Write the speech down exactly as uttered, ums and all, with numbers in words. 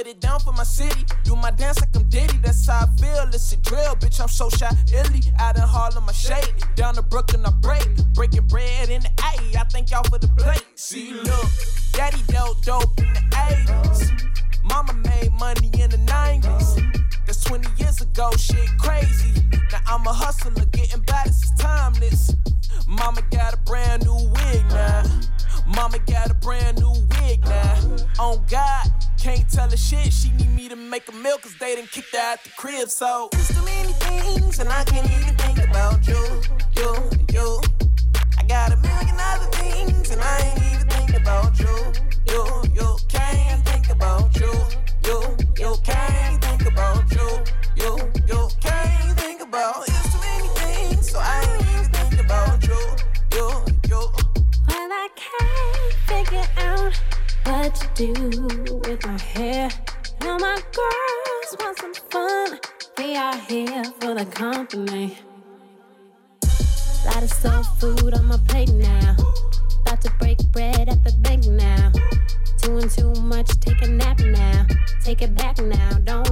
it down for my city. Do my dance like I'm Diddy, that's how I feel. It's a drill, bitch, I'm so shy. Illy, out in Harlem, my shade. Down to Brooklyn, I break. Breaking bread in the A, I thank y'all for the plate. See, look, daddy dealt dope in the eighties. Mama made money in the nineties. That's twenty years ago, shit crazy. Now I'm a hustler, getting by, this is timeless. Mama got a brand new wig now. Mama got a brand new wig now. On God, can't tell her shit. She need me to make a meal cause they done kicked her out the crib. So there's too many things and I can't even think about you, you, you. I got a million other things and I ain't even think about you, you, you. Can't think about you, you, you. Can't think about you, you, you. Can't think about. There's too many things, so I ain't even think about you, you, you. Well, I can't figure out what to do with my hair. Now my girls want some fun. They are here for the company. Lot of soul food on my plate now. About to break bread at the bank now. Doing too much, take a nap now. Take it back now, don't